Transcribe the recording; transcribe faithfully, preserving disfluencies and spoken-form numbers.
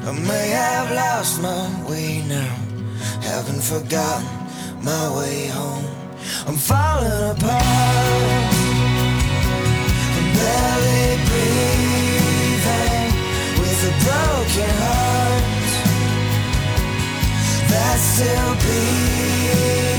I may have lost my way now, haven't forgotten my way home. I'm falling apart, I'm barely breathing, with a broken heart that still beats.